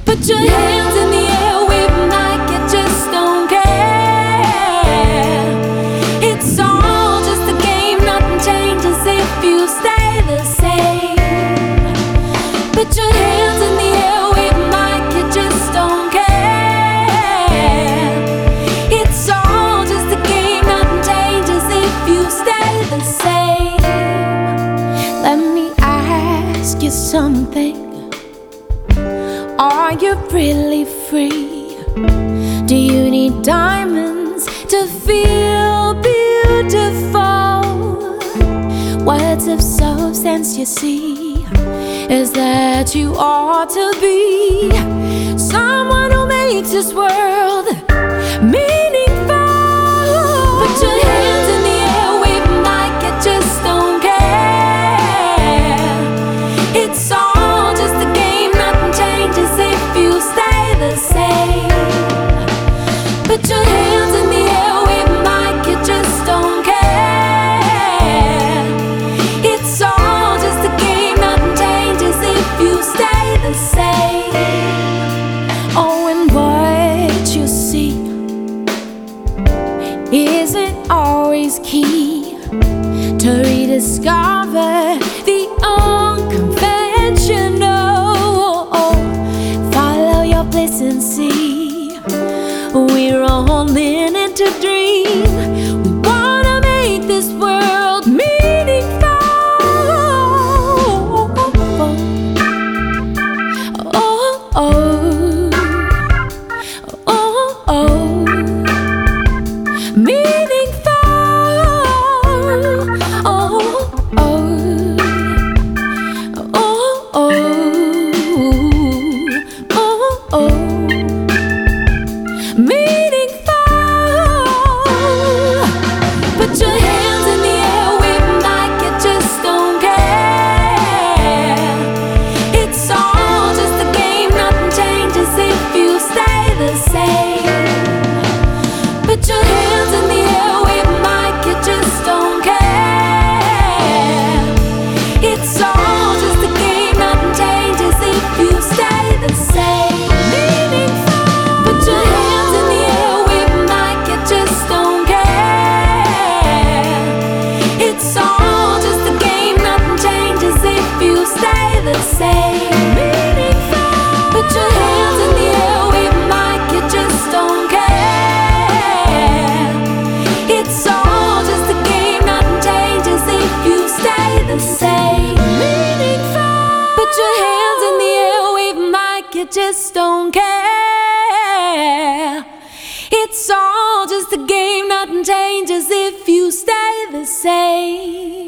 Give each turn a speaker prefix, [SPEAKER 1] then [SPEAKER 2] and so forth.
[SPEAKER 1] Put your hands in the air, wave 'em like you just don't care. It's all just a game, nothing changes if you stay the same. Put your hands in the air, wave 'em like you just don't care. It's all just a game, nothing changes if you stay the same. Let me ask you something. Are you really free? Do you need diamonds to feel beautiful? Words of substance, you see, is that you ought to be someone who makes this world meaningful. Put your hands in the air, wave 'em like you just don't care. It's all just a game, nothing changes if you stay the same. Put your hands in the air, wave 'em like you just don't care. It's all just a game, nothing changes if you stay the same. Oh, and what you see isn't always key to rediscover the unconventional. Follow your bliss and see we're all in it to dream. We wanna make this world meaningful. Oh, oh, oh, oh, meaningful. Oh, oh, oh, oh, oh, oh. Meaningful. Put your hands in the air, wave 'em like you just don't care. It's all just a game, nothing changes if you stay the same. Put your hands in the air, wave 'em like you just don't care. It's all just a game, nothing changes if you stay the same. Meaningful. Put your hands in the air, wave 'em like you just don't care. It's all just a game, nothing changes if you stay the same. Meaningful. Put your hands in the air, wave 'em like you just don't care. It's all just a game, nothing changes if you stay the same. Meaningful. Put your hands in the air, wave 'em like you just don't care. It's all just a game, nothing changes if you stay the same.